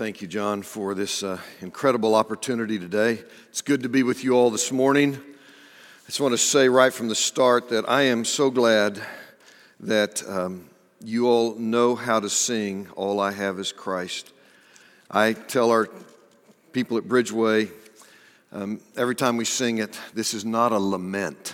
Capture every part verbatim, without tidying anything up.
Thank you, John, for this uh, incredible opportunity today. It's good to be with you all this morning. I just want to say right from the start that I am so glad that um, you all know how to sing All I Have Is Christ. I tell our people at Bridgeway, um, every time we sing it, this is not a lament.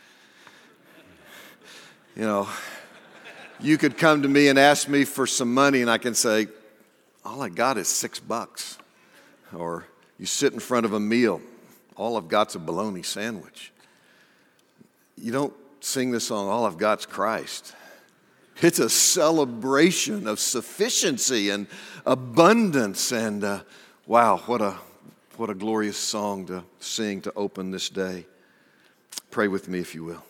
You know, you could come to me and ask me for some money and I can say, all I got is six bucks. Or you sit in front of a meal, all I've got's a bologna sandwich. You don't sing this song, all I've got's Christ. It's a celebration of sufficiency and abundance. And uh, wow, what a, what a glorious song to sing to open this day. Pray with me if you will.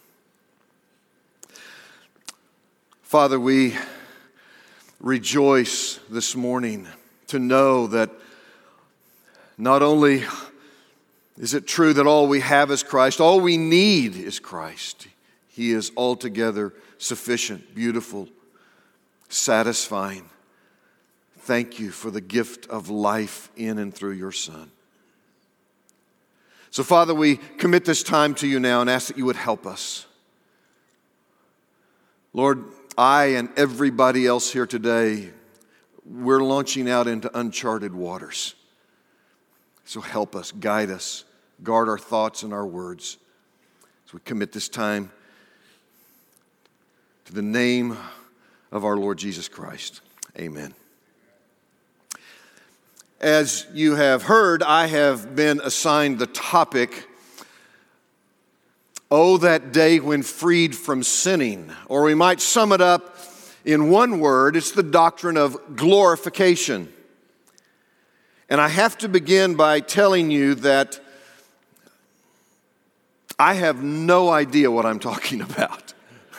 Father, we rejoice this morning to know that not only is it true that all we have is Christ, all we need is Christ. He is altogether sufficient, beautiful, satisfying. Thank you for the gift of life in and through your Son. So, Father, we commit this time to you now and ask that you would help us. Lord, I and everybody else here today, we're launching out into uncharted waters. So help us, guide us, guard our thoughts and our words as we commit this time to the name of our Lord Jesus Christ. Amen. As you have heard, I have been assigned the topic, Oh, that day when freed from sinning. Or we might sum it up in one word, it's the doctrine of glorification. And I have to begin by telling you that I have no idea what I'm talking about.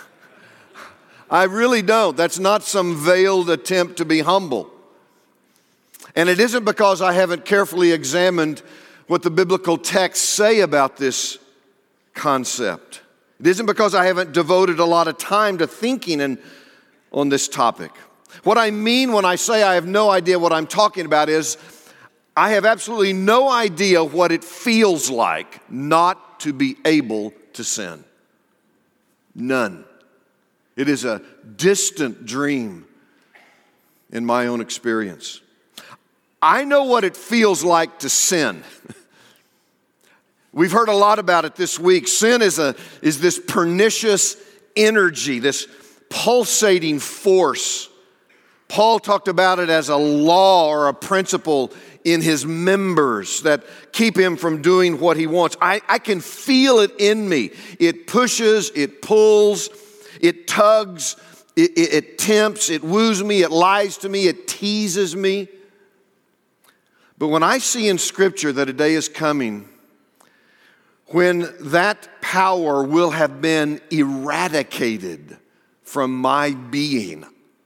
I really don't. That's not some veiled attempt to be humble. And it isn't because I haven't carefully examined what the biblical texts say about this concept. It isn't because I haven't devoted a lot of time to thinking and on this topic. What I mean when I say I have no idea what I'm talking about is I have absolutely no idea what it feels like not to be able to sin. None. It is a distant dream in my own experience. I know what it feels like to sin. We've heard a lot about it this week. Sin is a is this pernicious energy, this pulsating force. Paul talked about it as a law or a principle in his members that keep him from doing what he wants. I, I can feel it in me. It pushes, it pulls, it tugs, it, it, it tempts, it woos me, it lies to me, it teases me. But when I see in Scripture that a day is coming when that power will have been eradicated from my being,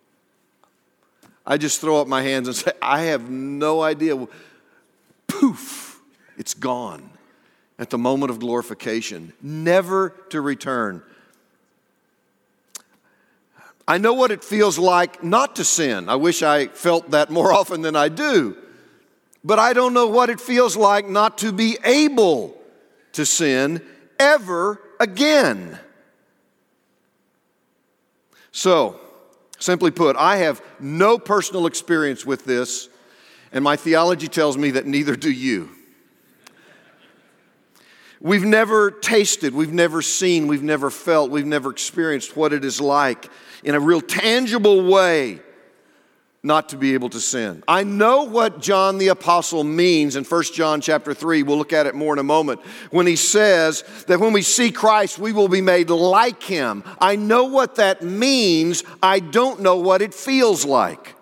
I just throw up my hands and say, I have no idea. Poof, it's gone at the moment of glorification, never to return. I know what it feels like not to sin. I wish I felt that more often than I do. But I don't know what it feels like not to be able to sin ever again. So, simply put, I have no personal experience with this, and my theology tells me that neither do you. We've never tasted, we've never seen, we've never felt, we've never experienced what it is like in a real tangible way not to be able to sin. I know what John the Apostle means in First John chapter three. We'll look at it more in a moment. When he says that when we see Christ, we will be made like him. I know what that means. I don't know what it feels like.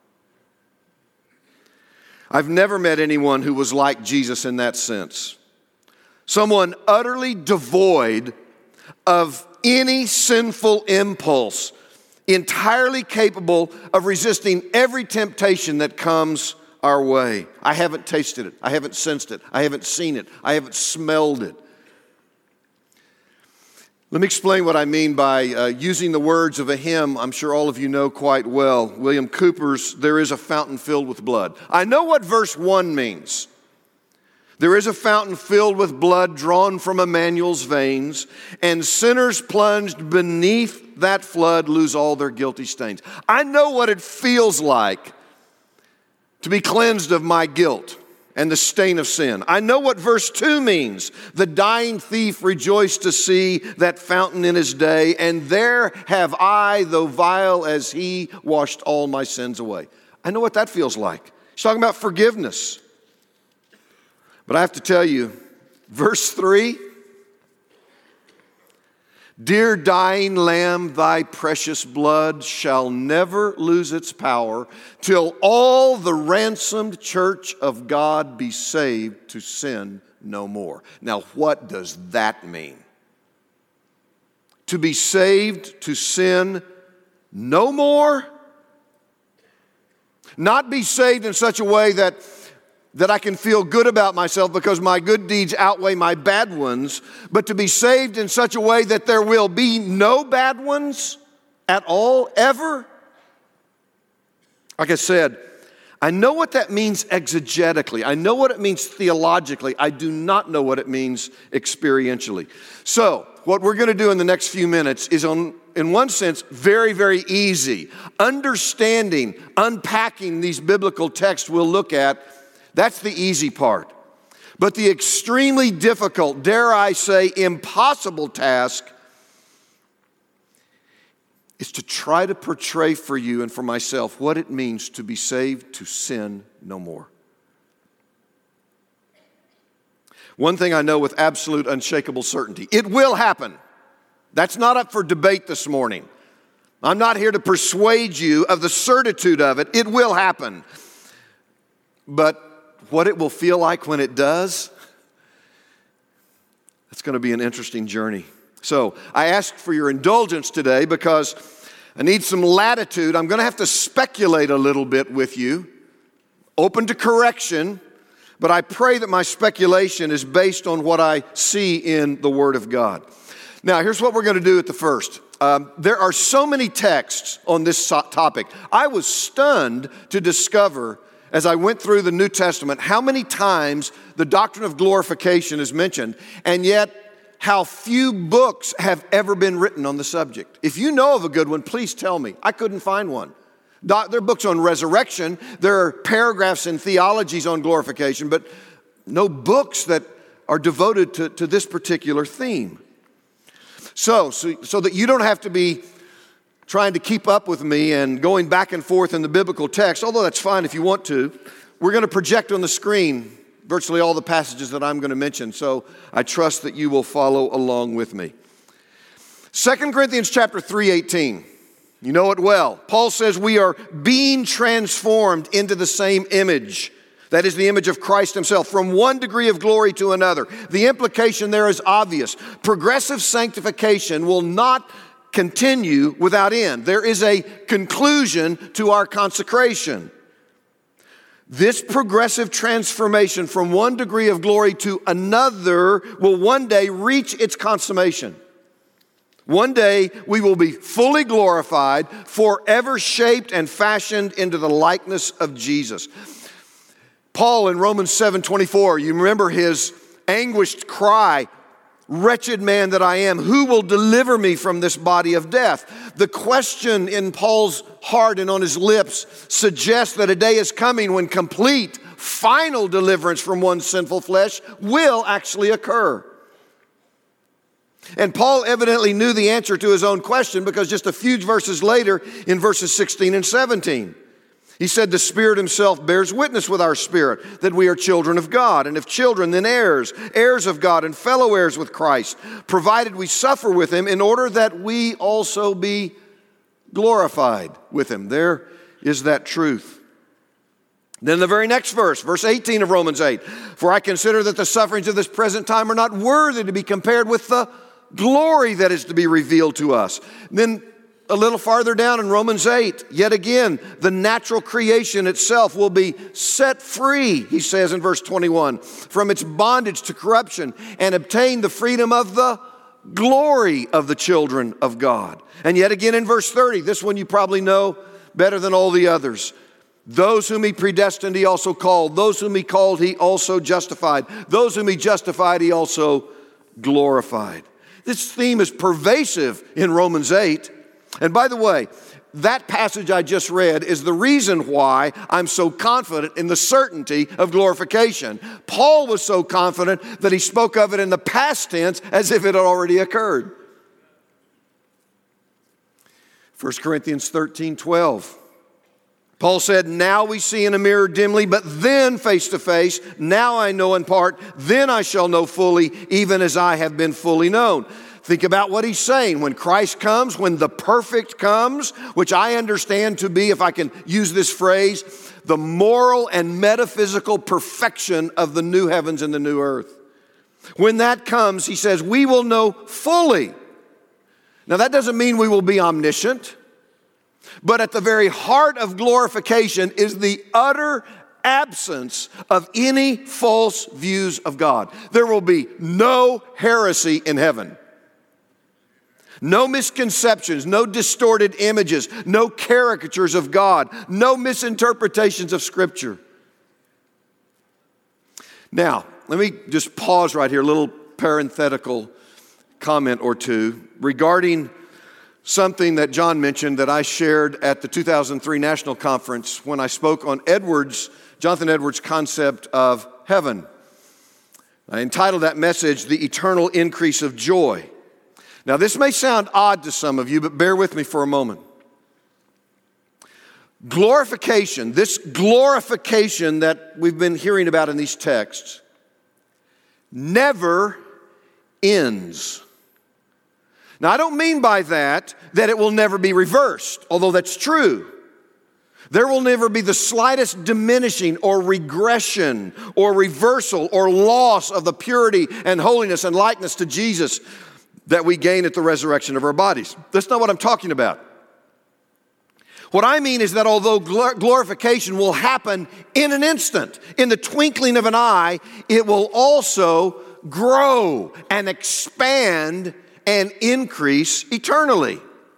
I've never met anyone who was like Jesus in that sense. Someone utterly devoid of any sinful impulse, entirely capable of resisting every temptation that comes our way. I haven't tasted it. I haven't sensed it. I haven't seen it. I haven't smelled it. Let me explain what I mean by uh, using the words of a hymn I'm sure all of you know quite well. William Cooper's, "There is a fountain filled with blood." I know what verse one means. There is a fountain filled with blood drawn from Emmanuel's veins, and sinners plunged beneath that flood lose all their guilty stains. I know what it feels like to be cleansed of my guilt and the stain of sin. I know what verse two means. The dying thief rejoiced to see that fountain in his day, and there have I, though vile as he, washed all my sins away. I know what that feels like. He's talking about forgiveness. But I have to tell you, verse three, "Dear dying Lamb, thy precious blood shall never lose its power till all the ransomed church of God be saved to sin no more." Now, what does that mean? To be saved to sin no more? Not be saved in such a way that that I can feel good about myself because my good deeds outweigh my bad ones, but to be saved in such a way that there will be no bad ones at all, ever. Like I said, I know what that means exegetically. I know what it means theologically. I do not know what it means experientially. So, what we're going to do in the next few minutes is, on, in one sense, very, very easy. Understanding, unpacking these biblical texts we'll look at, that's the easy part. But the extremely difficult, dare I say, impossible task is to try to portray for you and for myself what it means to be saved to sin no more. One thing I know with absolute unshakable certainty, it will happen. That's not up for debate this morning. I'm not here to persuade you of the certitude of it. It will happen. But what it will feel like when it does, it's going to be an interesting journey. So I ask for your indulgence today because I need some latitude. I'm going to have to speculate a little bit with you, open to correction, but I pray that my speculation is based on what I see in the Word of God. Now, here's what we're going to do at the first. Um, there are so many texts on this so- topic. I was stunned to discover as I went through the New Testament, how many times the doctrine of glorification is mentioned, and yet how few books have ever been written on the subject. If you know of a good one, please tell me. I couldn't find one. There are books on resurrection. There are paragraphs in theologies on glorification, but no books that are devoted to, to this particular theme. So, so, so that you don't have to be trying to keep up with me and going back and forth in the biblical text, although that's fine if you want to, we're going to project on the screen virtually all the passages that I'm going to mention, so I trust that you will follow along with me. Second Corinthians chapter three eighteen, you know it well. Paul says we are being transformed into the same image, that is the image of Christ himself, from one degree of glory to another. The implication there is obvious. Progressive sanctification will not continue without end. There is a conclusion to our consecration. This progressive transformation from one degree of glory to another will one day reach its consummation. One day we will be fully glorified, forever shaped and fashioned into the likeness of Jesus. Paul in Romans seven twenty-four, you remember his anguished cry, "Wretched man that I am, who will deliver me from this body of death?" The question in Paul's heart and on his lips suggests that a day is coming when complete, final deliverance from one's sinful flesh will actually occur. And Paul evidently knew the answer to his own question because just a few verses later, in verses sixteen and seventeen, he said, "The Spirit himself bears witness with our spirit that we are children of God, and if children, then heirs, heirs of God and fellow heirs with Christ, provided we suffer with him in order that we also be glorified with him." There is that truth. Then the very next verse, verse eighteen of Romans eight, "For I consider that the sufferings of this present time are not worthy to be compared with the glory that is to be revealed to us." And then a little farther down in Romans eight, yet again, the natural creation itself will be set free, he says in verse twenty-one, from its bondage to corruption and obtain the freedom of the glory of the children of God. And yet again in verse thirty, this one you probably know better than all the others. Those whom he predestined, he also called. Those whom he called, he also justified. Those whom he justified, he also glorified. This theme is pervasive in Romans eight. And by the way, that passage I just read is the reason why I'm so confident in the certainty of glorification. Paul was so confident that he spoke of it in the past tense as if it had already occurred. First Corinthians thirteen twelve. Paul said, now we see in a mirror dimly, but then face to face. Now I know in part, then I shall know fully, even as I have been fully known. Think about what he's saying. When Christ comes, when the perfect comes, which I understand to be, if I can use this phrase, the moral and metaphysical perfection of the new heavens and the new earth. When that comes, he says, we will know fully. Now that doesn't mean we will be omniscient. But at the very heart of glorification is the utter absence of any false views of God. There will be no heresy in heaven. No misconceptions, no distorted images, no caricatures of God, no misinterpretations of Scripture. Now, let me just pause right here, a little parenthetical comment or two regarding something that John mentioned that I shared at the two thousand three National Conference when I spoke on Edwards, Jonathan Edwards' concept of heaven. I entitled that message, The Eternal Increase of Joy. Now this may sound odd to some of you, but bear with me for a moment. Glorification, this glorification that we've been hearing about in these texts, never ends. Now, I don't mean by that that it will never be reversed, although that's true. There will never be the slightest diminishing or regression or reversal or loss of the purity and holiness and likeness to Jesus that we gain at the resurrection of our bodies. That's not what I'm talking about. What I mean is that although glorification will happen in an instant, in the twinkling of an eye, it will also grow and expand and increase eternally.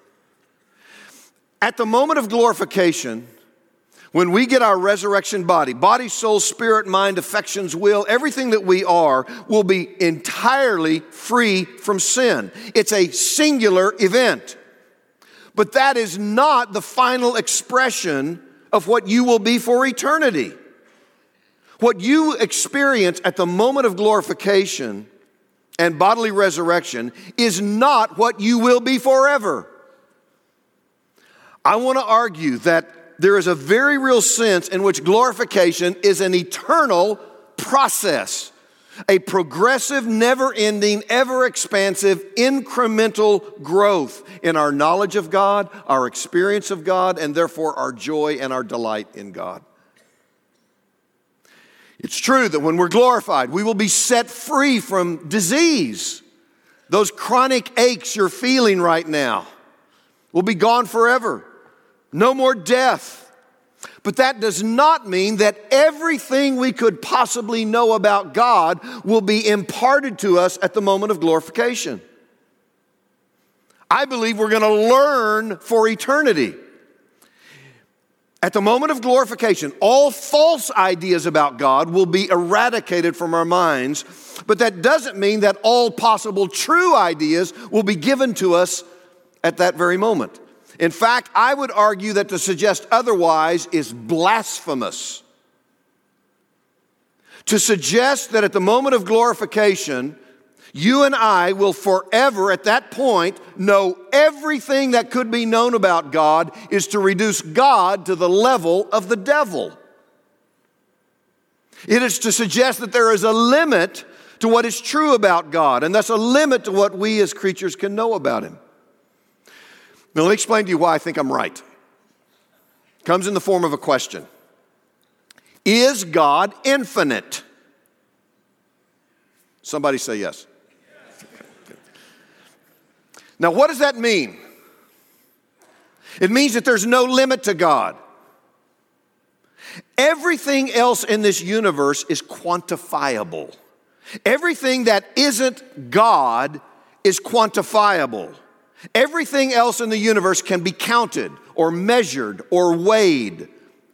At the moment of glorification, when we get our resurrection body, body, soul, spirit, mind, affections, will, everything that we are will be entirely free from sin. It's a singular event. But that is not the final expression of what you will be for eternity. What you experience at the moment of glorification and bodily resurrection is not what you will be forever. I want to argue that there is a very real sense in which glorification is an eternal process, a progressive, never-ending, ever-expansive, incremental growth in our knowledge of God, our experience of God, and therefore our joy and our delight in God. It's true that when we're glorified, we will be set free from disease. Those chronic aches you're feeling right now will be gone forever. No more death. But that does not mean that everything we could possibly know about God will be imparted to us at the moment of glorification. I believe we're going to learn for eternity. At the moment of glorification, all false ideas about God will be eradicated from our minds, but that doesn't mean that all possible true ideas will be given to us at that very moment. In fact, I would argue that to suggest otherwise is blasphemous. To suggest that at the moment of glorification, you and I will forever at that point know everything that could be known about God is to reduce God to the level of the devil. It is to suggest that there is a limit to what is true about God, and thus a limit to what we as creatures can know about Him. Now, let me explain to you why I think I'm right. It comes in the form of a question. Is God infinite? Somebody say yes. Now, what does that mean? It means that there's no limit to God. Everything else in this universe is quantifiable. Everything that isn't God is quantifiable. Everything else in the universe can be counted or measured or weighed.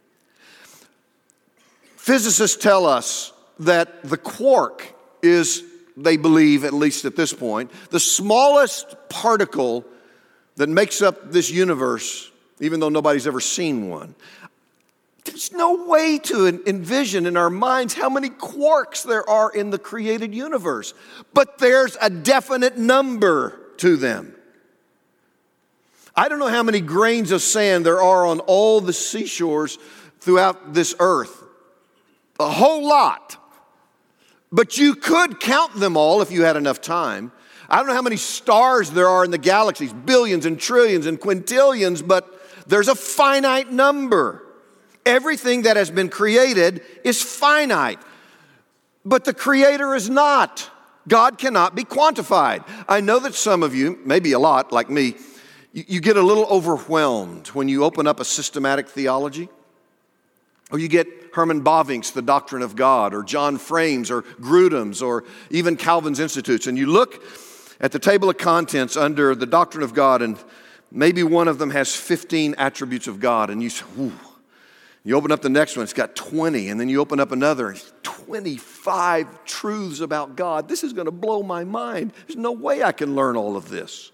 Physicists tell us that the quark is, they believe, at least at this point, the smallest particle that makes up this universe, even though nobody's ever seen one. There's no way to envision in our minds how many quarks there are in the created universe, but there's a definite number to them. I don't know how many grains of sand there are on all the seashores throughout this earth. A whole lot. But you could count them all if you had enough time. I don't know how many stars there are in the galaxies, billions and trillions and quintillions, but there's a finite number. Everything that has been created is finite. But the Creator is not. God cannot be quantified. I know that some of you, maybe a lot like me, you, you get a little overwhelmed when you open up a systematic theology. Or you get Herman Bavinck's The Doctrine of God, or John Frame's, or Grudem's, or even Calvin's Institutes, and you look at the table of contents under the Doctrine of God, and maybe one of them has fifteen attributes of God, and you say, ooh. You open up the next one, it's got twenty, and then you open up another, twenty-five truths about God. This is going to blow my mind. There's no way I can learn all of this.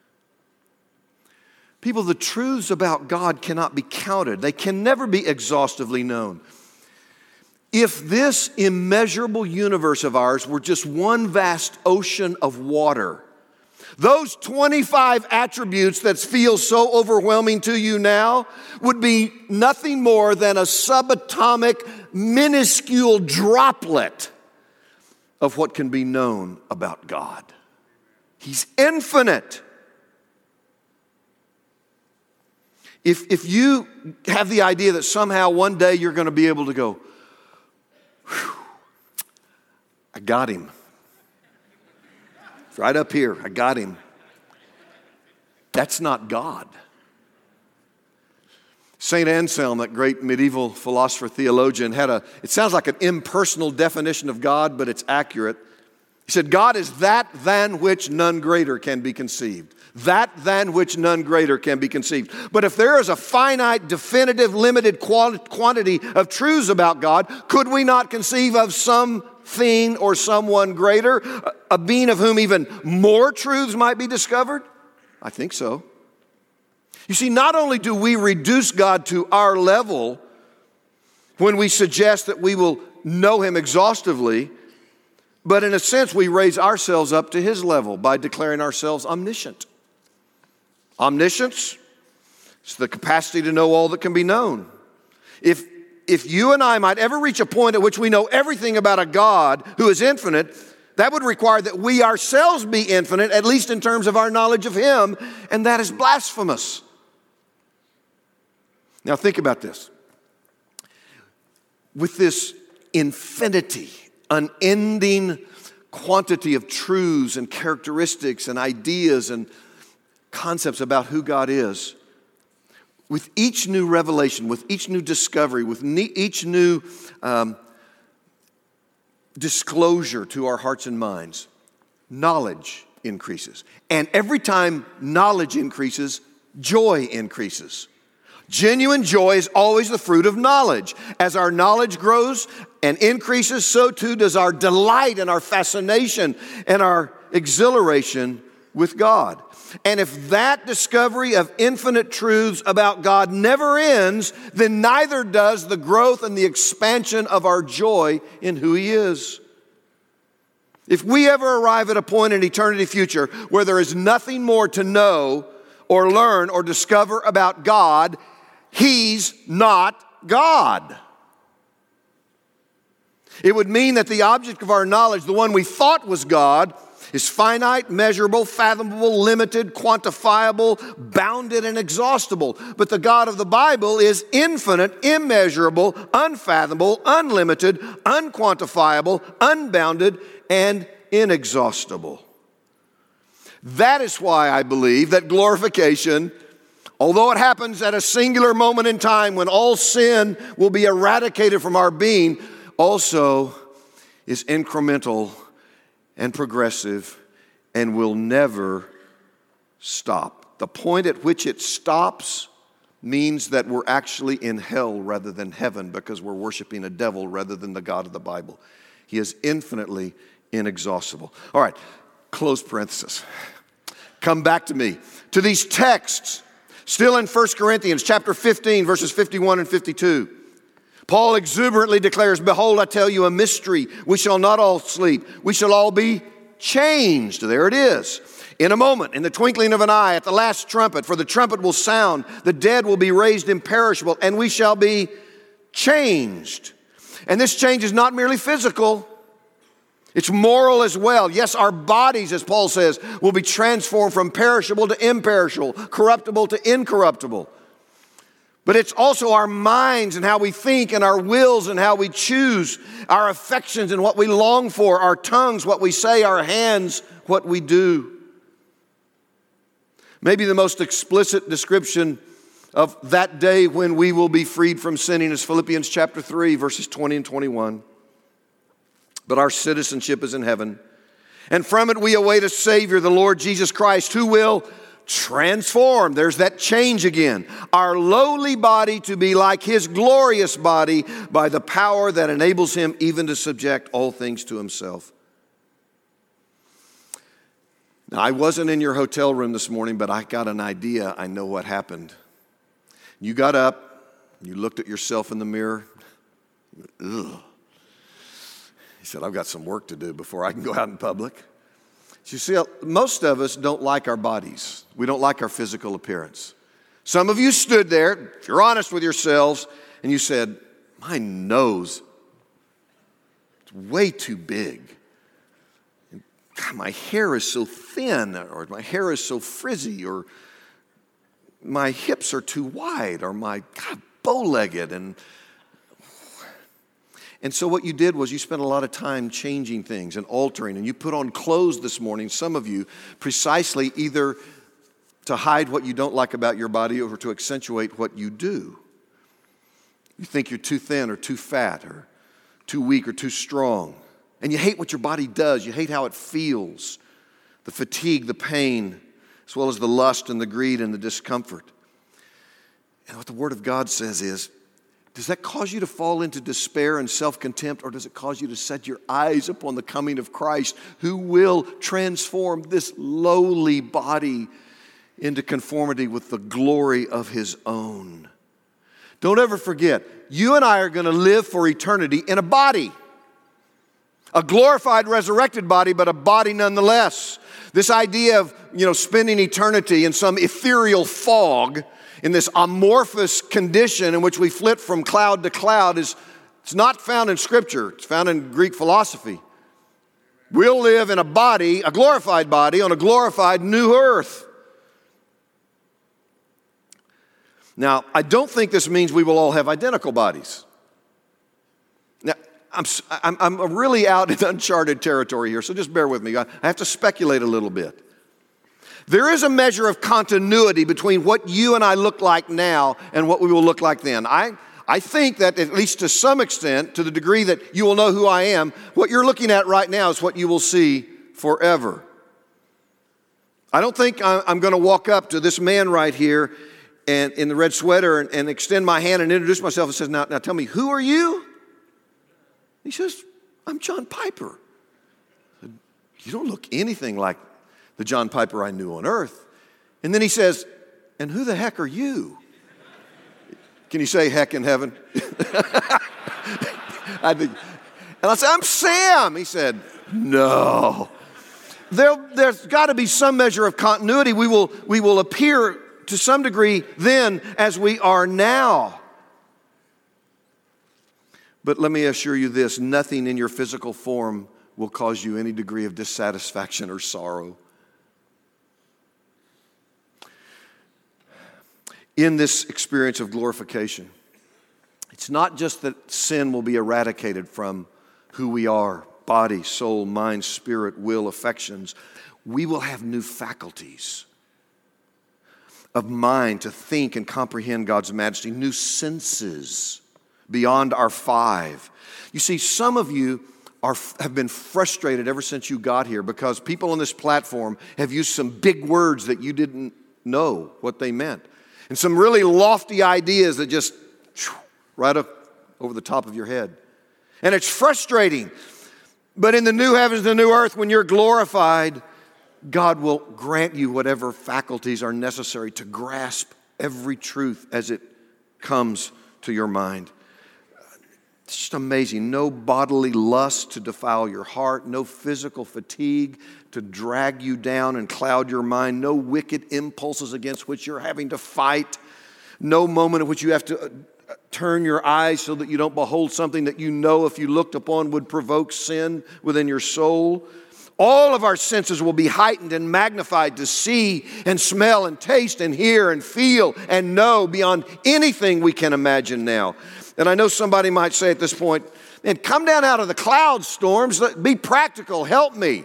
People, the truths about God cannot be counted. They can never be exhaustively known. If this immeasurable universe of ours were just one vast ocean of water, those twenty-five attributes that feel so overwhelming to you now would be nothing more than a subatomic, minuscule droplet of what can be known about God. He's infinite. If, if you have the idea that somehow one day you're going to be able to go, whew, I got him. It's right up here. I got him. That's not God. Saint Anselm, that great medieval philosopher theologian, had a, it sounds like an impersonal definition of God, but it's accurate. He said, God is that than which none greater can be conceived. That than which none greater can be conceived. But if there is a finite, definitive, limited quantity of truths about God, could we not conceive of something or someone greater, a being of whom even more truths might be discovered? I think so. You see, not only do we reduce God to our level when we suggest that we will know Him exhaustively, but in a sense we raise ourselves up to His level by declaring ourselves omniscient. Omniscience is the capacity to know all that can be known. If, if you and I might ever reach a point at which we know everything about a God who is infinite, that would require that we ourselves be infinite, at least in terms of our knowledge of Him, and that is blasphemous. Now think about this. With this infinity, unending quantity of truths and characteristics and ideas and concepts about who God is, with each new revelation, with each new discovery, with ne- each new um, disclosure to our hearts and minds, knowledge increases. And every time knowledge increases, joy increases. Genuine joy is always the fruit of knowledge. As our knowledge grows and increases, so too does our delight and our fascination and our exhilaration with God. And if that discovery of infinite truths about God never ends, then neither does the growth and the expansion of our joy in who He is. If we ever arrive at a point in eternity future where there is nothing more to know or learn or discover about God, He's not God. It would mean that the object of our knowledge, the one we thought was God, is finite, measurable, fathomable, limited, quantifiable, bounded, and exhaustible. But the God of the Bible is infinite, immeasurable, unfathomable, unlimited, unquantifiable, unbounded, and inexhaustible. That is why I believe that glorification, although it happens at a singular moment in time when all sin will be eradicated from our being, also is incremental and progressive and will never stop. The point at which it stops means that we're actually in hell rather than heaven because we're worshiping a devil rather than the God of the Bible. He is infinitely inexhaustible. All right, close parenthesis. Come back to me. To these texts, still in First Corinthians chapter fifteen, verses fifty-one and fifty-two. Paul exuberantly declares, behold, I tell you a mystery. We shall not all sleep. We shall all be changed. There it is. In a moment, in the twinkling of an eye, at the last trumpet, for the trumpet will sound, the dead will be raised imperishable, and we shall be changed. And this change is not merely physical, it's moral as well. Yes, our bodies, as Paul says, will be transformed from perishable to imperishable, corruptible to incorruptible. But it's also our minds and how we think and our wills and how we choose, our affections and what we long for, our tongues, what we say, our hands, what we do. Maybe the most explicit description of that day when we will be freed from sinning is Philippians chapter three, verses twenty and twenty-one. But our citizenship is in heaven, and from it we await a Savior, the Lord Jesus Christ, who will transform, there's that change again, our lowly body to be like His glorious body by the power that enables Him even to subject all things to Himself. Now, I wasn't in your hotel room this morning, but I got an idea. I know what happened. You got up, you looked at yourself in the mirror. Ugh. He said, I've got some work to do before I can go out in public. You see, most of us don't like our bodies. We don't like our physical appearance. Some of you stood there, if you're honest with yourselves, and you said, my nose is way too big. And God, my hair is so thin, or my hair is so frizzy, or my hips are too wide, or my, God, bow-legged. And And so what you did was you spent a lot of time changing things and altering, and you put on clothes this morning, some of you, precisely either to hide what you don't like about your body or to accentuate what you do. You think you're too thin or too fat or too weak or too strong. And you hate what your body does. You hate how it feels, the fatigue, the pain, as well as the lust and the greed and the discomfort. And what the Word of God says is, does that cause you to fall into despair and self-contempt, or does it cause you to set your eyes upon the coming of Christ, who will transform this lowly body into conformity with the glory of His own? Don't ever forget, you and I are going to live for eternity in a body. A glorified, resurrected body, but a body nonetheless. This idea of, you know, spending eternity in some ethereal fog, in this amorphous condition in which we flit from cloud to cloud, is it's not found in Scripture. It's found in Greek philosophy. We'll live in a body, a glorified body, on a glorified new earth. Now, I don't think this means we will all have identical bodies. Now, I'm, I'm, I'm really out in uncharted territory here, so just bear with me. I have to speculate a little bit. There is a measure of continuity between what you and I look like now and what we will look like then. I, I think that at least to some extent, to the degree that you will know who I am, what you're looking at right now is what you will see forever. I don't think I'm going to walk up to this man right here and in the red sweater and, and extend my hand and introduce myself and says, now, now tell me, who are you? He says, I'm John Piper. I said, you don't look anything like the John Piper I knew on earth. And then he says, and who the heck are you? Can you say heck in heaven? I think, and I said, I'm Sam. He said, no. There, there's got to be some measure of continuity. We will, we will appear to some degree then as we are now. But let me assure you this, nothing in your physical form will cause you any degree of dissatisfaction or sorrow. In this experience of glorification, it's not just that sin will be eradicated from who we are, body, soul, mind, spirit, will, affections. We will have new faculties of mind to think and comprehend God's majesty, new senses beyond our five. You see, some of you are, have been frustrated ever since you got here because people on this platform have used some big words that you didn't know what they meant. And some really lofty ideas that just right up over the top of your head. And it's frustrating. But in the new heavens and the new earth, when you're glorified, God will grant you whatever faculties are necessary to grasp every truth as it comes to your mind. It's just amazing. No bodily lust to defile your heart, no physical fatigue to drag you down and cloud your mind, no wicked impulses against which you're having to fight, no moment in which you have to turn your eyes so that you don't behold something that you know if you looked upon would provoke sin within your soul. All of our senses will be heightened and magnified to see and smell and taste and hear and feel and know beyond anything we can imagine now. And I know somebody might say at this point, man, come down out of the cloud storms, be practical, help me.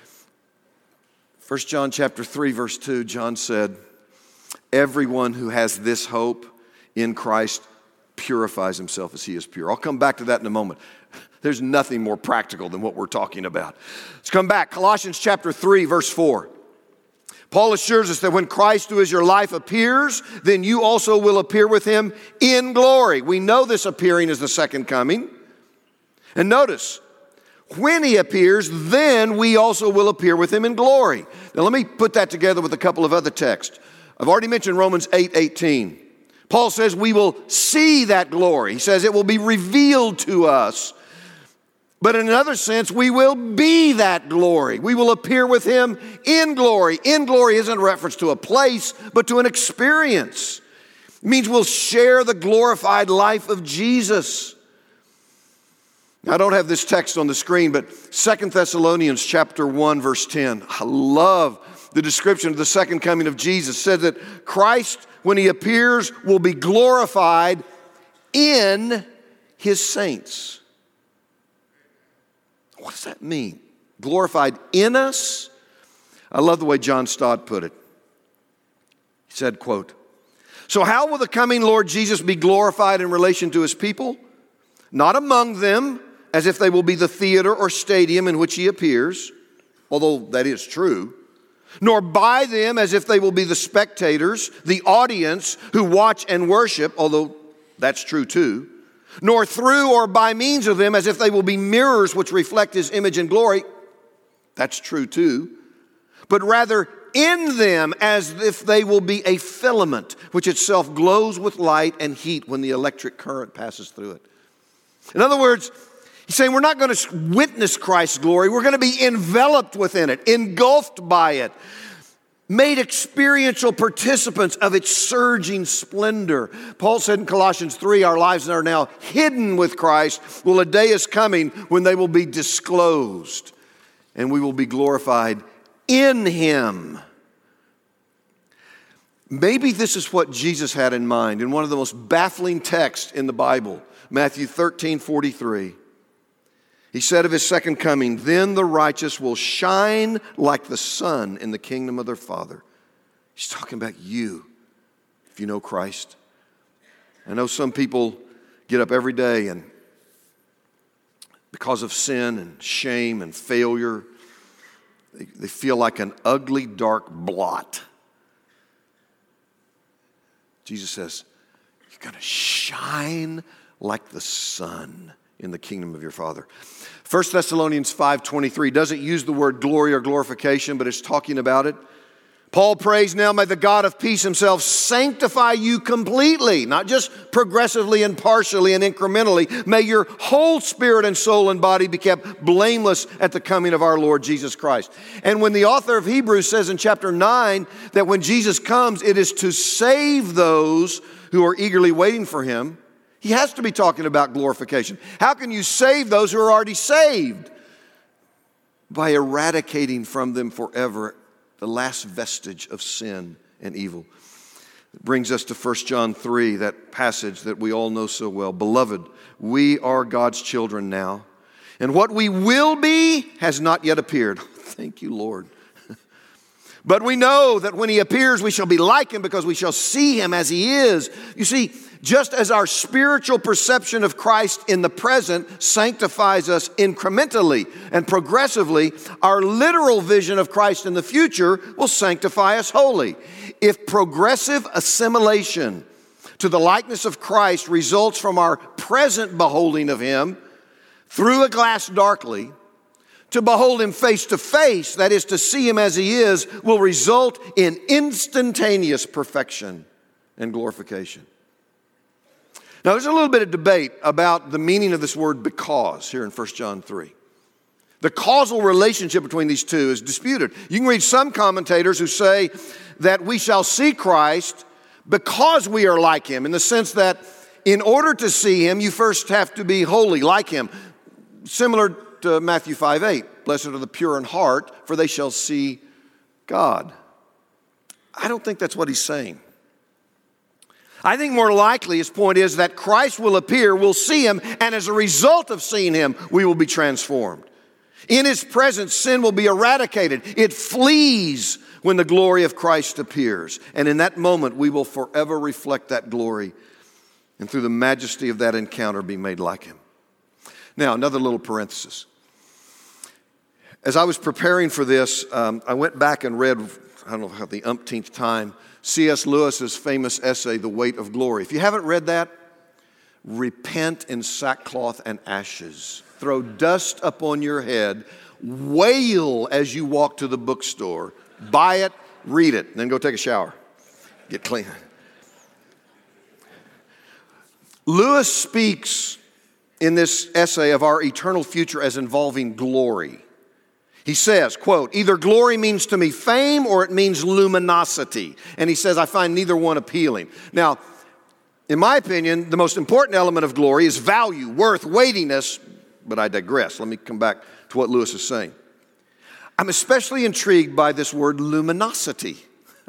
First John chapter three, verse two, John said, everyone who has this hope in Christ purifies himself as he is pure. I'll come back to that in a moment. There's nothing more practical than what we're talking about. Let's come back. Colossians chapter three, verse four. Paul assures us that when Christ, who is your life, appears, then you also will appear with him in glory. We know this appearing is the second coming. And notice, when he appears, then we also will appear with him in glory. Now let me put that together with a couple of other texts. I've already mentioned Romans eight eighteen. Paul says we will see that glory. He says it will be revealed to us. But in another sense, we will be that glory. We will appear with him in glory. In glory isn't a reference to a place, but to an experience. It means we'll share the glorified life of Jesus. Now, I don't have this text on the screen, but Second Thessalonians chapter one, verse ten. I love the description of the second coming of Jesus. It says that Christ, when he appears, will be glorified in his saints. What does that mean? Glorified in us? I love the way John Stott put it. He said, quote, so how will the coming Lord Jesus be glorified in relation to his people? Not among them, as if they will be the theater or stadium in which he appears, although that is true, nor by them as if they will be the spectators, the audience who watch and worship, although that's true too, nor through or by means of them as if they will be mirrors which reflect his image and glory. That's true too. But rather in them as if they will be a filament which itself glows with light and heat when the electric current passes through it. In other words, he's saying we're not going to witness Christ's glory. We're going to be enveloped within it, engulfed by it, made experiential participants of its surging splendor. Paul said in Colossians three, our lives are now hidden with Christ. Well, a day is coming when they will be disclosed and we will be glorified in him. Maybe this is what Jesus had in mind in one of the most baffling texts in the Bible, Matthew thirteen forty-three. He said of his second coming, then the righteous will shine like the sun in the kingdom of their Father. He's talking about you, if you know Christ. I know some people get up every day and because of sin and shame and failure, they, they feel like an ugly, dark blot. Jesus says, you're going to shine like the sun in the kingdom of your Father. First Thessalonians five twenty-three doesn't use the word glory or glorification, but it's talking about it. Paul prays, now may the God of peace himself sanctify you completely, not just progressively and partially and incrementally. May your whole spirit and soul and body be kept blameless at the coming of our Lord Jesus Christ. And when the author of Hebrews says in chapter nine that when Jesus comes, it is to save those who are eagerly waiting for him, he has to be talking about glorification. How can you save those who are already saved? By eradicating from them forever the last vestige of sin and evil. It brings us to First John three, that passage that we all know so well. Beloved, we are God's children now, and what we will be has not yet appeared. Thank you, Lord. But we know that when he appears, we shall be like him because we shall see him as he is. You see, just as our spiritual perception of Christ in the present sanctifies us incrementally and progressively, our literal vision of Christ in the future will sanctify us wholly. If progressive assimilation to the likeness of Christ results from our present beholding of him through a glass darkly, to behold him face to face, that is to see him as he is, will result in instantaneous perfection and glorification. Now, there's a little bit of debate about the meaning of this word because here in First John three. The causal relationship between these two is disputed. You can read some commentators who say that we shall see Christ because we are like him, in the sense that in order to see him, you first have to be holy, like him. Similar to Matthew five eight, blessed are the pure in heart, for they shall see God. I don't think that's what he's saying. I think more likely his point is that Christ will appear, we'll see him, and as a result of seeing him, we will be transformed. In his presence, sin will be eradicated. It flees when the glory of Christ appears. And in that moment, we will forever reflect that glory, and through the majesty of that encounter, be made like him. Now, another little parenthesis. As I was preparing for this, um, I went back and read, I don't know how the umpteenth time, C S Lewis's famous essay, The Weight of Glory. If you haven't read that, repent in sackcloth and ashes. Throw dust upon your head. Wail as you walk to the bookstore. Buy it, read it, then go take a shower. Get clean. Lewis speaks in this essay of our eternal future as involving glory. He says, quote, either glory means to me fame or it means luminosity. And he says, I find neither one appealing. Now, in my opinion, the most important element of glory is value, worth, weightiness, but I digress. Let me come back to what Lewis is saying. I'm especially intrigued by this word luminosity.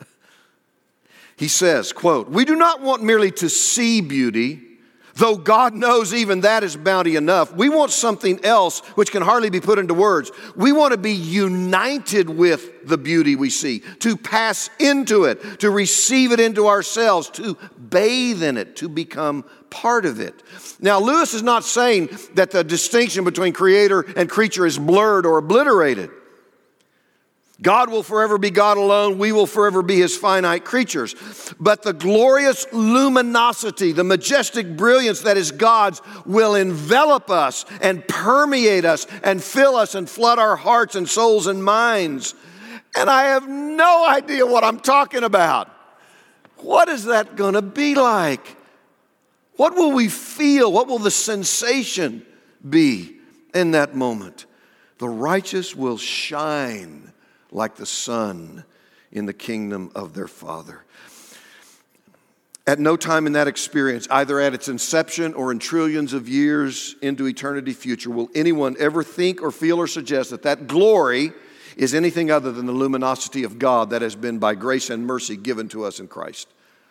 He says, quote, we do not want merely to see beauty, though God knows even that is bounty enough. We want something else which can hardly be put into words. We want to be united with the beauty we see, to pass into it, to receive it into ourselves, to bathe in it, to become part of it. Now, Lewis is not saying that the distinction between creator and creature is blurred or obliterated. God will forever be God alone. We will forever be his finite creatures. But the glorious luminosity, the majestic brilliance that is God's will envelop us and permeate us and fill us and flood our hearts and souls and minds. And I have no idea what I'm talking about. What is that going to be like? What will we feel? What will the sensation be in that moment? The righteous will shine like the sun in the kingdom of their Father. At no time in that experience, either at its inception or in trillions of years into eternity future, will anyone ever think or feel or suggest that that glory is anything other than the luminosity of God that has been by grace and mercy given to us in Christ.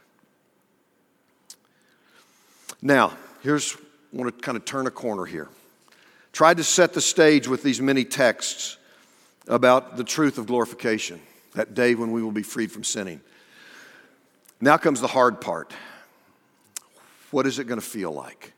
Now, here's, I want to kind of turn a corner here. Tried to set the stage with these many texts about the truth of glorification, that day when we will be freed from sinning. Now comes the hard part. What is it going to feel like?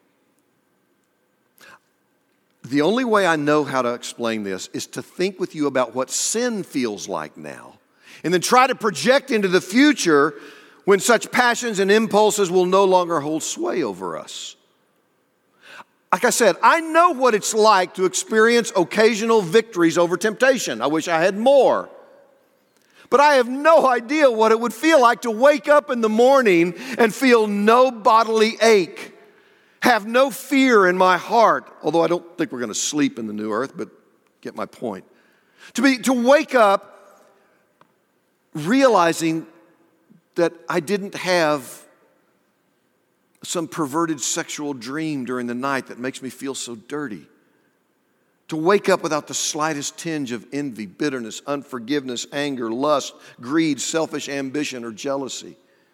The only way I know how to explain this is to think with you about what sin feels like now, and then try to project into the future when such passions and impulses will no longer hold sway over us. Like I said, I know what it's like to experience occasional victories over temptation. I wish I had more. But I have no idea what it would feel like to wake up in the morning and feel no bodily ache, have no fear in my heart, although I don't think we're going to sleep in the new earth, but get my point. To be, to wake up realizing that I didn't have some perverted sexual dream during the night that makes me feel so dirty. To wake up without the slightest tinge of envy, bitterness, unforgiveness, anger, lust, greed, selfish ambition, or jealousy.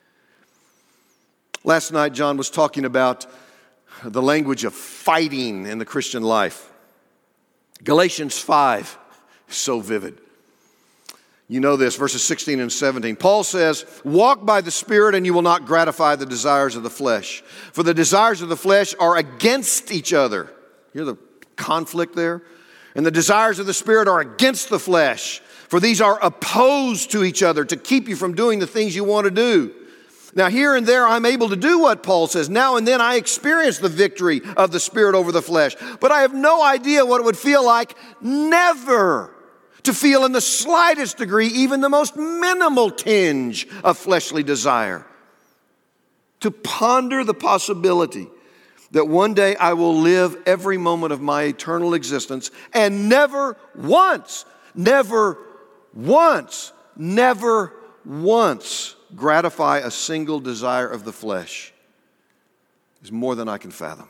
Last night, John was talking about the language of fighting in the Christian life. Galatians five, so vivid. You know this, verses sixteen and seventeen. Paul says, walk by the Spirit and you will not gratify the desires of the flesh. For the desires of the flesh are against each other. Hear the conflict there? And the desires of the Spirit are against the flesh. For these are opposed to each other to keep you from doing the things you want to do. Now here and there I'm able to do what Paul says. Now and then I experience the victory of the Spirit over the flesh. But I have no idea what it would feel like never to feel in the slightest degree even the most minimal tinge of fleshly desire. To ponder the possibility that one day I will live every moment of my eternal existence and never once, never once, never once gratify a single desire of the flesh is more than I can fathom.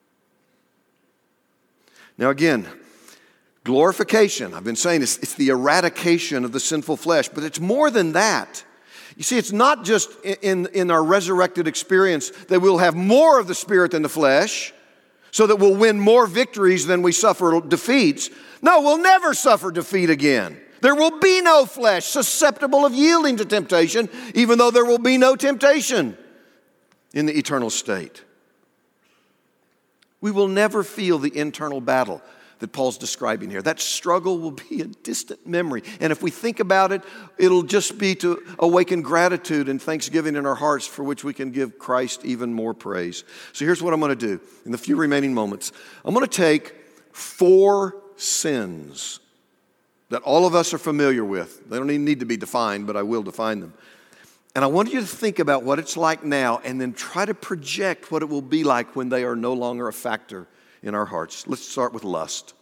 Now again, glorification, I've been saying it's, it's the eradication of the sinful flesh, but it's more than that. You see, it's not just in, in our resurrected experience that we'll have more of the Spirit than the flesh, so that we'll win more victories than we suffer defeats. No, we'll never suffer defeat again. There will be no flesh susceptible of yielding to temptation, even though there will be no temptation in the eternal state. We will never feel the internal battle that Paul's describing here. That struggle will be a distant memory. And if we think about it, it'll just be to awaken gratitude and thanksgiving in our hearts for which we can give Christ even more praise. So here's what I'm going to do in the few remaining moments. I'm going to take four sins that all of us are familiar with. They don't even need to be defined, but I will define them. And I want you to think about what it's like now and then try to project what it will be like when they are no longer a factor in our hearts. Let's start with lust.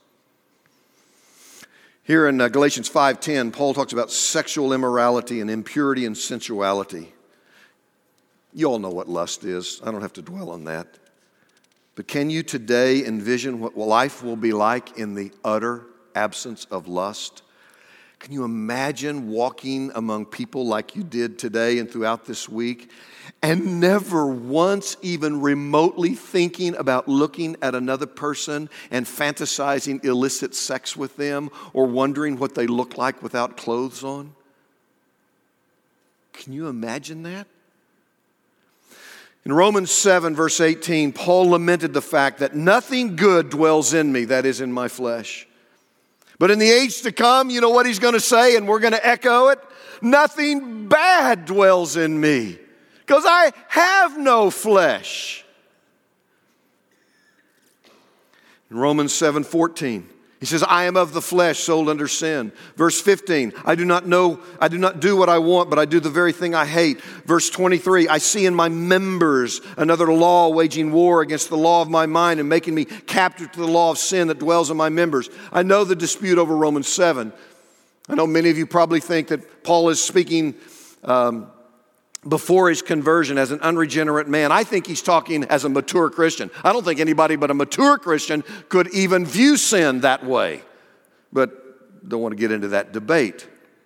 Here in uh, Galatians five ten, Paul talks about sexual immorality and impurity and sensuality. You all know what lust is. I don't have to dwell on that. But can you today envision what life will be like in the utter absence of lust? Can you imagine walking among people like you did today and throughout this week and never once even remotely thinking about looking at another person and fantasizing illicit sex with them or wondering what they look like without clothes on? Can you imagine that? In Romans seven, verse eighteen, Paul lamented the fact that nothing good dwells in me, that is, in my flesh. But in the age to come, you know what he's going to say, and we're going to echo it? Nothing bad dwells in me, because I have no flesh. In Romans seven fourteen, he says, I am of the flesh, sold under sin. Verse fifteen, I do not know, I do not do what I want, but I do the very thing I hate. Verse twenty-three, I see in my members another law waging war against the law of my mind and making me captive to the law of sin that dwells in my members. I know the dispute over Romans seven. I know many of you probably think that Paul is speaking um, before his conversion as an unregenerate man. I think he's talking as a mature Christian. I don't think anybody but a mature Christian could even view sin that way. But don't want to get into that debate.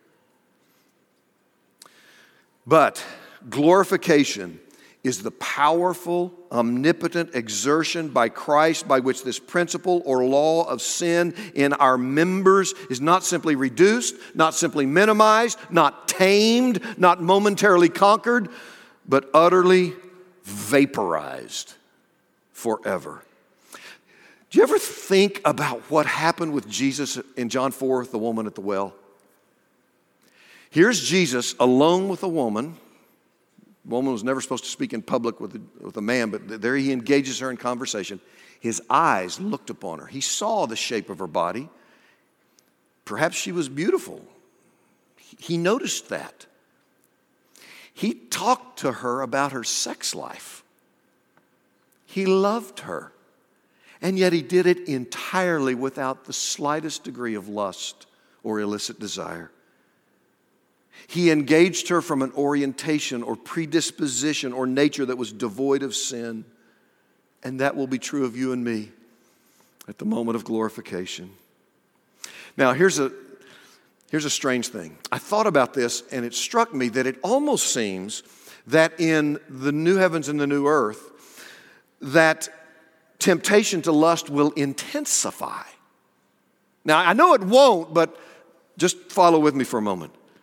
But glorification is the powerful, omnipotent exertion by Christ by which this principle or law of sin in our members is not simply reduced, not simply minimized, not tamed, not momentarily conquered, but utterly vaporized forever. Do you ever think about what happened with Jesus in John four with the woman at the well? Here's Jesus alone with a woman. The woman was never supposed to speak in public with a, with a man, but there he engages her in conversation. His eyes looked upon her. He saw the shape of her body. Perhaps she was beautiful. He noticed that. He talked to her about her sex life. He loved her. And yet he did it entirely without the slightest degree of lust or illicit desire. He engaged her from an orientation or predisposition or nature that was devoid of sin. And that will be true of you and me at the moment of glorification. Now, here's a, here's a strange thing. I thought about this, and it struck me that it almost seems that in the new heavens and the new earth, that temptation to lust will intensify. Now, I know it won't, but just follow with me for a moment.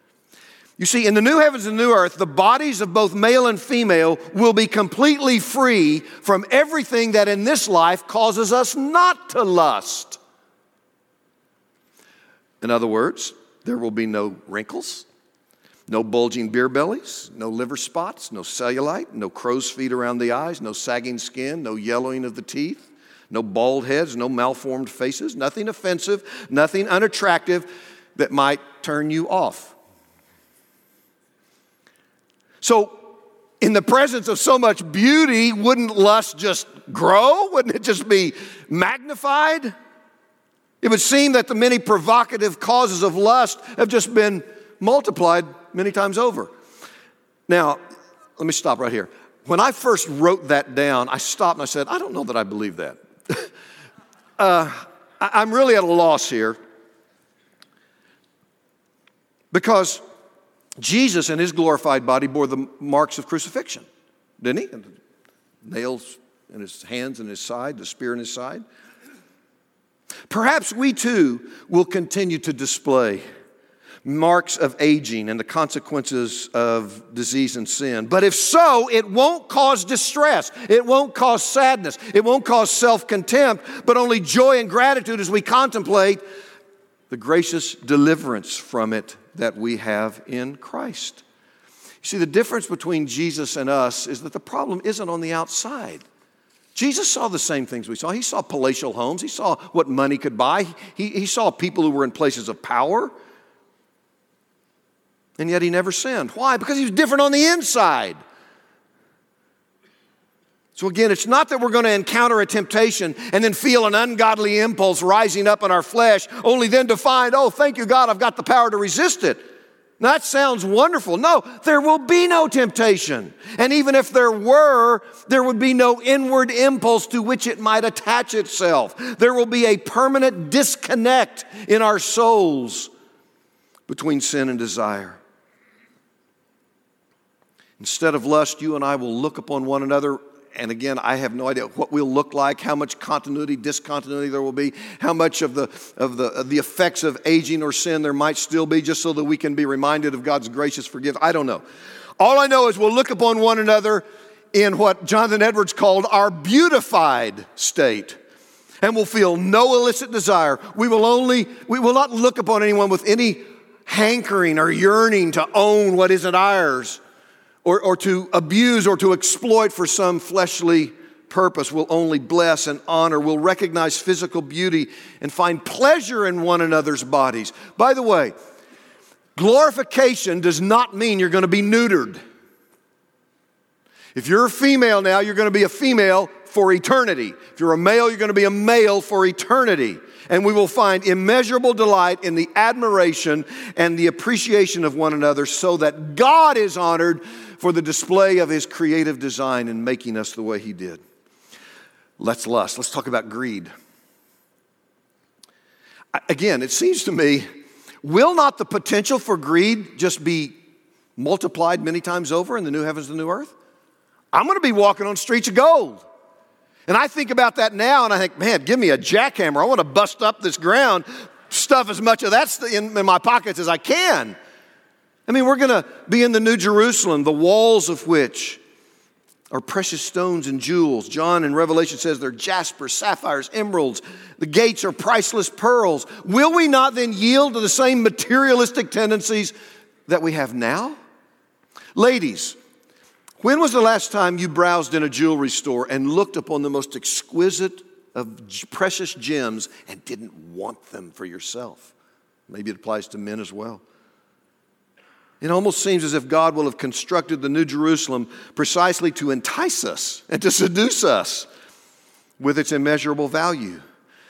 You see, in the new heavens and new earth, the bodies of both male and female will be completely free from everything that in this life causes us not to lust. In other words, there will be no wrinkles, no bulging beer bellies, no liver spots, no cellulite, no crow's feet around the eyes, no sagging skin, no yellowing of the teeth, no bald heads, no malformed faces, nothing offensive, nothing unattractive that might turn you off. So, in the presence of so much beauty, wouldn't lust just grow? Wouldn't it just be magnified? It would seem that the many provocative causes of lust have just been multiplied many times over. Now, let me stop right here. When I first wrote that down, I stopped and I said, I don't know that I believe that. uh, I'm really at a loss here because Jesus in his glorified body bore the marks of crucifixion, didn't he? And the nails in his hands and his side, the spear in his side. Perhaps we too will continue to display marks of aging and the consequences of disease and sin. But if so, it won't cause distress. It won't cause sadness. It won't cause self-contempt, but only joy and gratitude as we contemplate the gracious deliverance from it that we have in Christ. You see, the difference between Jesus and us is that the problem isn't on the outside. Jesus saw the same things we saw. He saw palatial homes. He saw what money could buy. He, he saw people who were in places of power. And yet he never sinned. Why? Because he was different on the inside. So again, it's not that we're going to encounter a temptation and then feel an ungodly impulse rising up in our flesh, only then to find, oh, thank you, God, I've got the power to resist it. Now, that sounds wonderful. No, there will be no temptation. And even if there were, there would be no inward impulse to which it might attach itself. There will be a permanent disconnect in our souls between sin and desire. Instead of lust, you and I will look upon one another. And again, I have no idea what we'll look like, how much continuity, discontinuity there will be, how much of the of the of the effects of aging or sin there might still be, just so that we can be reminded of God's gracious forgiveness. I don't know. All I know is we'll look upon one another in what Jonathan Edwards called our beautified state. And we'll feel no illicit desire. We will only, we will not look upon anyone with any hankering or yearning to own what isn't ours. Or, or to abuse or to exploit for some fleshly purpose. We'll only bless and honor. We'll recognize physical beauty and find pleasure in one another's bodies. By the way, glorification does not mean you're going to be neutered. If you're a female now, you're going to be a female for eternity. If you're a male, you're going to be a male for eternity. And we will find immeasurable delight in the admiration and the appreciation of one another so that God is honored for the display of his creative design in making us the way he did. Let's lust. Let's talk about greed. Again, it seems to me, will not the potential for greed just be multiplied many times over in the new heavens and the new earth? I'm going to be walking on streets of gold. And I think about that now and I think, man, give me a jackhammer. I want to bust up this ground, stuff as much of that in, in my pockets as I can. I mean, we're going to be in the New Jerusalem, the walls of which are precious stones and jewels. John in Revelation says they're jasper, sapphires, emeralds. The gates are priceless pearls. Will we not then yield to the same materialistic tendencies that we have now? Ladies, when was the last time you browsed in a jewelry store and looked upon the most exquisite of precious gems and didn't want them for yourself? Maybe it applies to men as well. It almost seems as if God will have constructed the New Jerusalem precisely to entice us and to seduce us with its immeasurable value.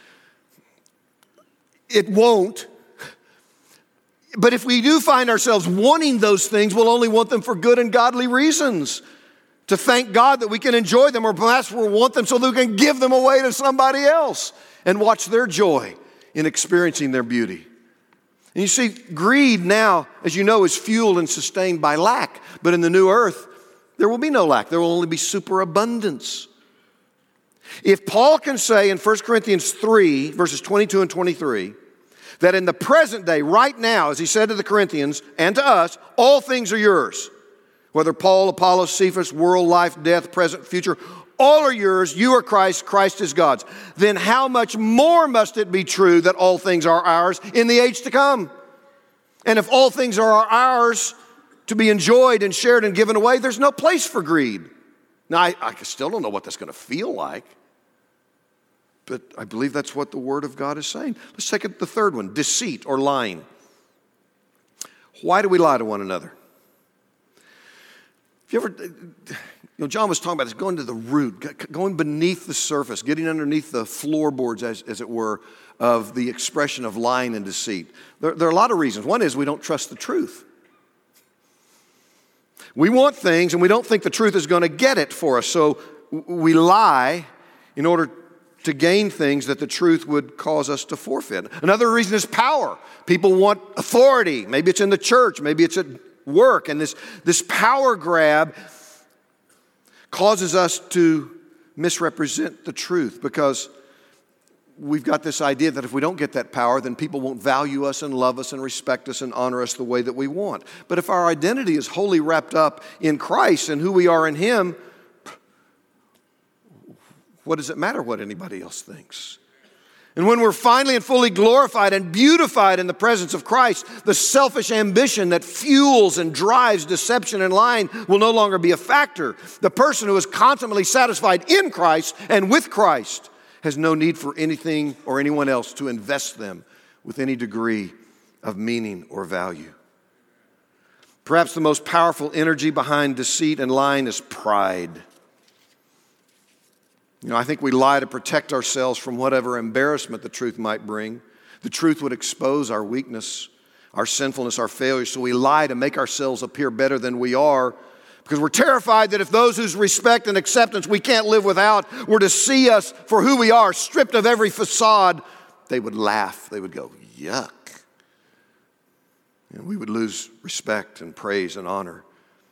It won't. But if we do find ourselves wanting those things, we'll only want them for good and godly reasons. To thank God that we can enjoy them, or perhaps we'll want them so that we can give them away to somebody else and watch their joy in experiencing their beauty. And you see, greed now, as you know, is fueled and sustained by lack. But in the new earth, there will be no lack. There will only be superabundance. If Paul can say in First Corinthians three, verses twenty-two and twenty-three, that in the present day, right now, as he said to the Corinthians and to us, all things are yours. Whether Paul, Apollos, Cephas, world, life, death, present, future, all are yours. You are Christ, Christ is God's. Then how much more must it be true that all things are ours in the age to come? And if all things are ours to be enjoyed and shared and given away, there's no place for greed. Now, I, I still don't know what that's going to feel like. But I believe that's what the Word of God is saying. Let's take it, the third one, deceit or lying. Why do we lie to one another? If you ever, you know, John was talking about this, going to the root, going beneath the surface, getting underneath the floorboards, as, as it were, of the expression of lying and deceit. There, there are a lot of reasons. One is we don't trust the truth. We want things and we don't think the truth is going to get it for us. So we lie in order to gain things that the truth would cause us to forfeit. Another reason is power. People want authority. Maybe it's in the church. Maybe it's at work. And this, this power grab causes us to misrepresent the truth because we've got this idea that if we don't get that power, then people won't value us and love us and respect us and honor us the way that we want. But if our identity is wholly wrapped up in Christ and who we are in Him, what does it matter what anybody else thinks? And when we're finally and fully glorified and beautified in the presence of Christ, the selfish ambition that fuels and drives deception and lying will no longer be a factor. The person who is constantly satisfied in Christ and with Christ has no need for anything or anyone else to invest them with any degree of meaning or value. Perhaps the most powerful energy behind deceit and lying is pride. You know, I think we lie to protect ourselves from whatever embarrassment the truth might bring. The truth would expose our weakness, our sinfulness, our failures. So we lie to make ourselves appear better than we are because we're terrified that if those whose respect and acceptance we can't live without were to see us for who we are, stripped of every facade, they would laugh. They would go, yuck. And we would lose respect and praise and honor.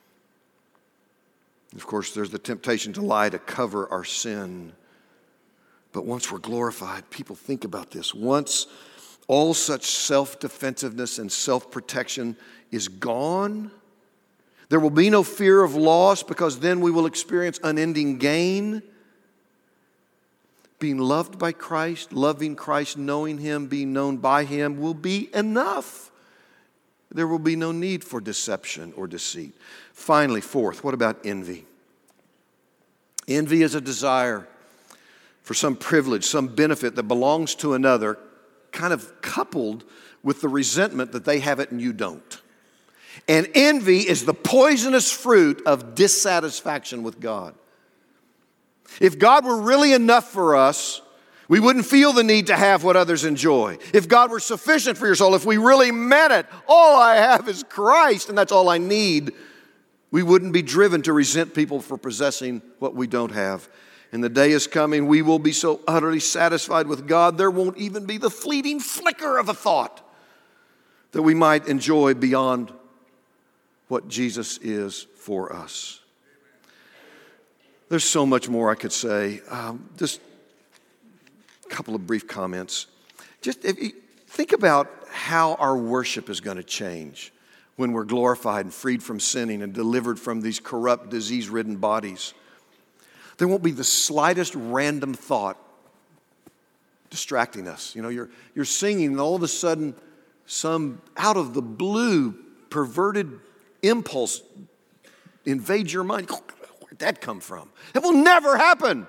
Of course, there's the temptation to lie to cover our sin. But once we're glorified, people think about this. Once all such self-defensiveness and self-protection is gone, there will be no fear of loss because then we will experience unending gain. Being loved by Christ, loving Christ, knowing Him, being known by Him will be enough. There will be no need for deception or deceit. Finally, fourth, what about envy? Envy is a desire for some privilege, some benefit that belongs to another, kind of coupled with the resentment that they have it and you don't. And envy is the poisonous fruit of dissatisfaction with God. If God were really enough for us, we wouldn't feel the need to have what others enjoy. If God were sufficient for your soul, if we really meant it, all I have is Christ and that's all I need, we wouldn't be driven to resent people for possessing what we don't have. And the day is coming, we will be so utterly satisfied with God, there won't even be the fleeting flicker of a thought that we might enjoy beyond what Jesus is for us. There's so much more I could say. Um, just a couple of brief comments. Just if you think about how our worship is going to change when we're glorified and freed from sinning and delivered from these corrupt, disease-ridden bodies. There won't be the slightest random thought distracting us. You know, you're, you're singing and all of a sudden some out of the blue perverted impulse invades your mind. Where'd that come from? It will never happen.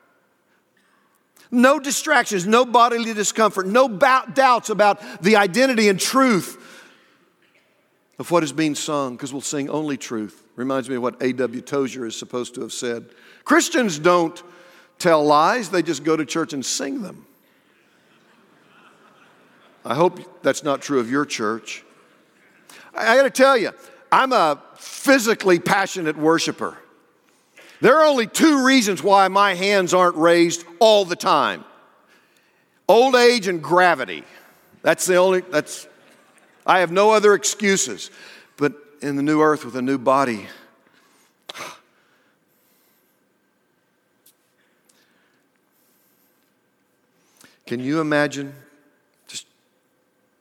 No distractions, no bodily discomfort, no doubts about the identity and truth of what is being sung, because we'll sing only truth. Reminds me of what A W Tozier is supposed to have said. Christians don't tell lies, they just go to church and sing them. I hope that's not true of your church. I, I got to tell you, I'm a physically passionate worshiper. There are only two reasons why my hands aren't raised all the time. Old age and gravity. That's the only, that's, I have no other excuses. But in the new earth with a new body, can you imagine just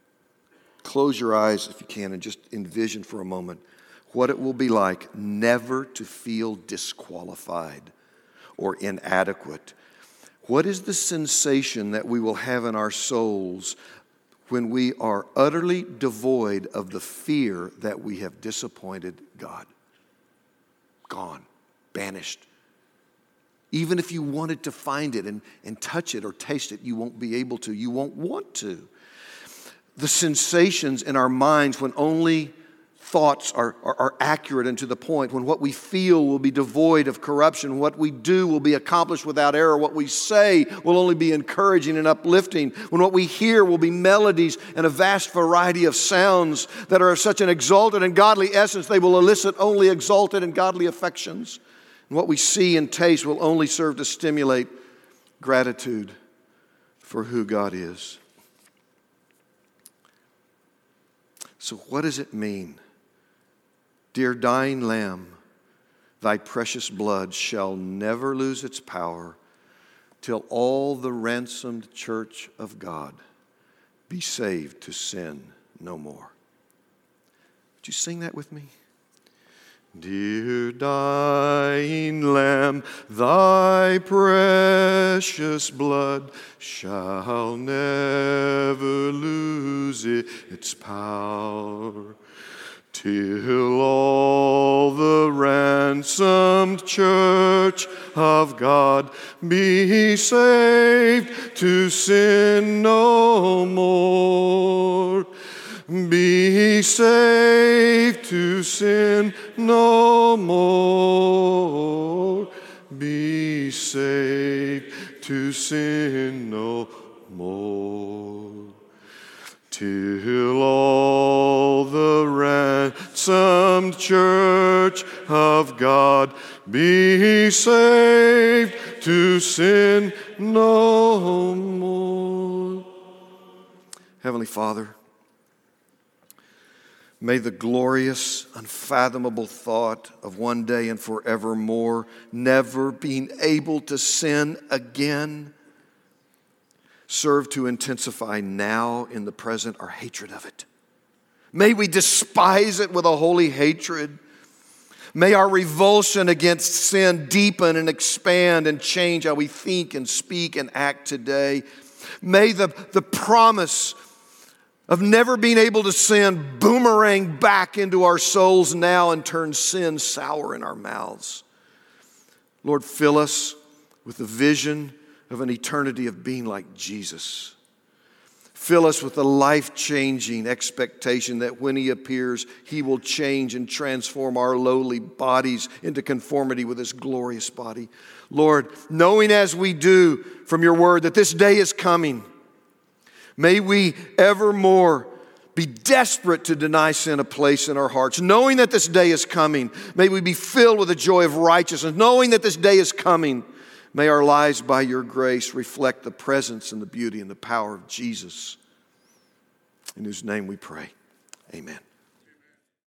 close your eyes if you can and just envision for a moment what it will be like never to feel disqualified or inadequate. What is the sensation that we will have in our souls when we are utterly devoid of the fear that we have disappointed God? Gone, banished. Even if you wanted to find it and, and touch it or taste it, you won't be able to. You won't want to. The sensations in our minds when only thoughts are, are, are accurate and to the point, when what we feel will be devoid of corruption, what we do will be accomplished without error, what we say will only be encouraging and uplifting, when what we hear will be melodies and a vast variety of sounds that are of such an exalted and godly essence, they will elicit only exalted and godly affections. And what we see and taste will only serve to stimulate gratitude for who God is. So what does it mean? Dear dying Lamb, thy precious blood shall never lose its power till all the ransomed church of God be saved to sin no more. Would you sing that with me? Dear dying Lamb, thy precious blood shall never lose its power till all the ransomed church of God be saved to sin no more. Be saved to sin no more. Be saved to sin no more. Till all the ransomed church of God be saved to sin no more. Heavenly Father, may the glorious, unfathomable thought of one day and forevermore never being able to sin again serve to intensify now in the present our hatred of it. May we despise it with a holy hatred. May our revulsion against sin deepen and expand and change how we think and speak and act today. May the, the promise of never being able to sin boomerang back into our souls now and turn sin sour in our mouths. Lord, fill us with the vision of an eternity of being like Jesus. Fill us with a life-changing expectation that when He appears, He will change and transform our lowly bodies into conformity with His glorious body. Lord, knowing as we do from Your word that this day is coming, may we evermore be desperate to deny sin a place in our hearts. Knowing that this day is coming, may we be filled with the joy of righteousness. Knowing that this day is coming, may our lives by Your grace reflect the presence and the beauty and the power of Jesus, in whose name we pray. Amen.